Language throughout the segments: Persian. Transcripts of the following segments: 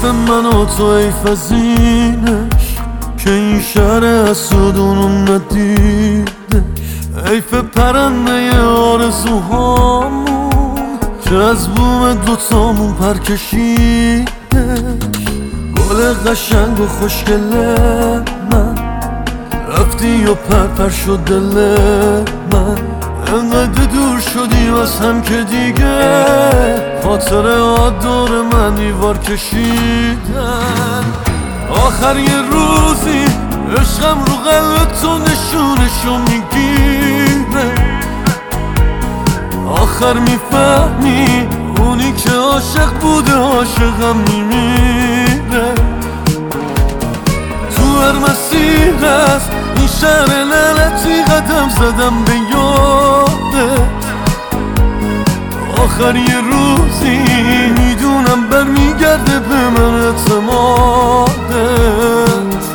حرف من و تو حیف از اینش که این شهر حسودونو ندیدش. حیف پرنده آرزوهامون که از بوم دوتامون پر کشیدش. گل قشنگ و خوشگل من رفتی و پر شد دل من. انقدر دور شدیم از هم که دیگه خاطره ها دور من دیوار کشیدن. آخر یه روزی عشقم رو قلب تو نشونشو میگیره. آخر میفهمی اونی که عاشق بوده عاشقم میمیره. تو هر مسیر هست این شهر لعنتی قدم زدم به یادت. آخر یه روزی میدونم برمیگرده به من اعتمادت.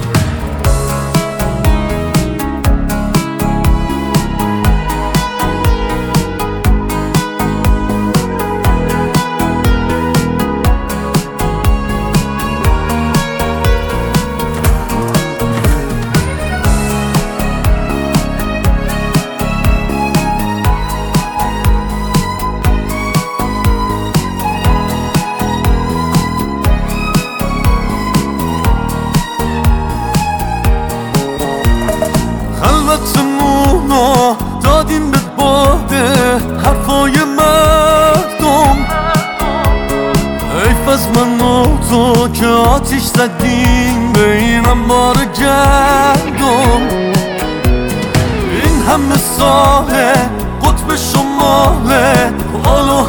خلوتمونو دادیم به باده حرفای مردم. حیف از من و تو که آتیش زدیم به این انبار گندم. این همه ساله قطب شماله حال و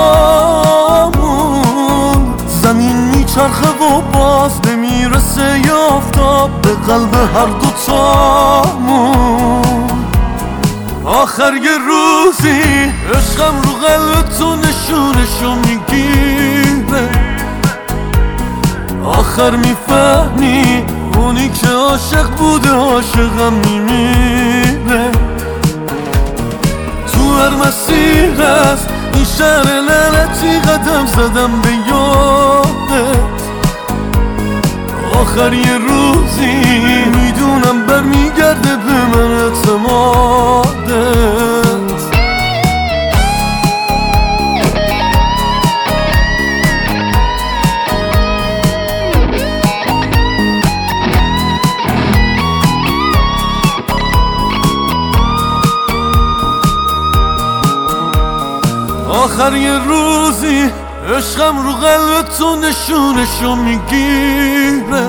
هوامون. زمین میچرخه و باز نمیرسه یه آفتاب به قلب هر دوتامون. آخر یه روزی عشقم رو قلب تو نشونشو میگیره. آخر میفهمی اونی که عاشق بوده عاشقم میمیره. تو هر مسیر هست این شهر لعنتی قدم زدم به یادت. آخر یه روزی میدونم برمیگرده به من اعتمادت. آخر یه روزی عشقم رو قلب تو نشونشو میگیره.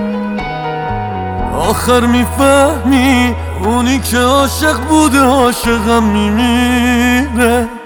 آخر میفهمی اونی که عاشق بوده عاشقم میمیره.